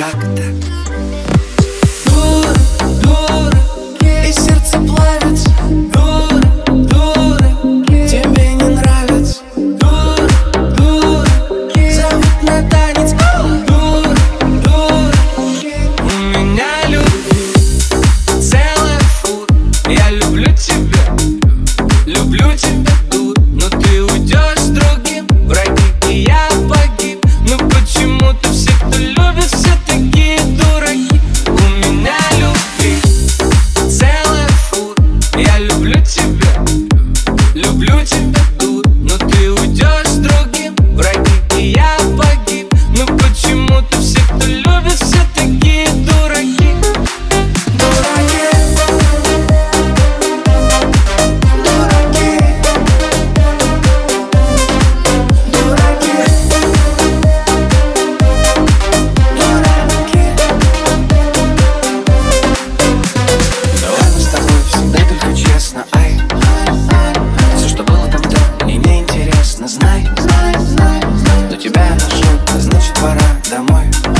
так. Дура, дура, и сердце плавится. Дура, дура, тебе не нравится. Дура, дура, зовут на танец. Дура, дура, у меня любви целая фура. Я люблю тебя тут, но ты уйдешь с другим. Враги, и я погиб. Ну почему-то все, кто любит, все такие дураки. У меня любви целая фура. Я люблю тебя тут, но ты уйдешь с другим. Враги, и я погиб. Ну почему-то все, кто любит, все такие дураки. Дураки. Все, что было тогда, мне не интересно. Знай, но тебя я нашел, значит пора домой.